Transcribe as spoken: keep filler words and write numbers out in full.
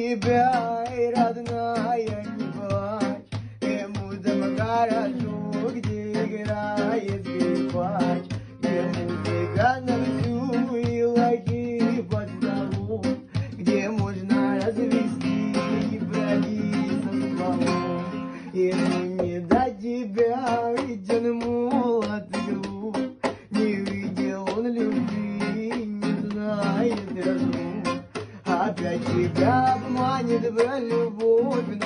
тебя, и родная, не плачь. Ему дома гаражу, где играет скрипач. Ему музыка на всю и лаки под столом, где можно развести враги со стволом. Ему не до тебя, ведь он молод и глуп. Не видел он любви, не знает разлук. Опять тебя обманет любовь.